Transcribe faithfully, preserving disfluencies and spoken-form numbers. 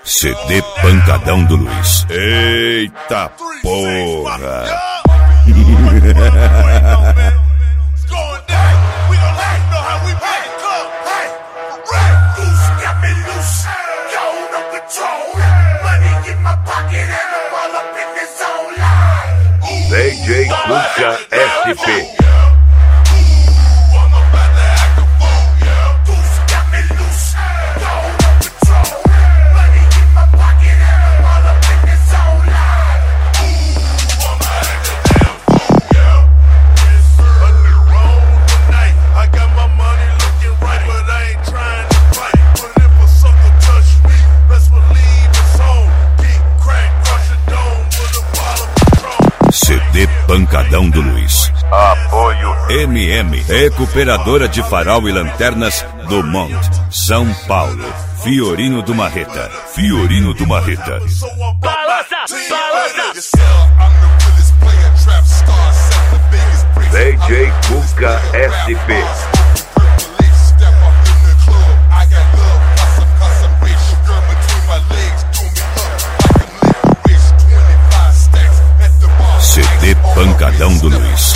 C D Pancadão do Luiz. Eita porra! D J Cuca S P. C D Pancadão do Luiz. Apoio M M, recuperadora de farol e lanternas do Monte, São Paulo. Fiorino do Marreta, Fiorino do Marreta. Balança, balança. D J Cuca S P. C D Pancadão do Luiz.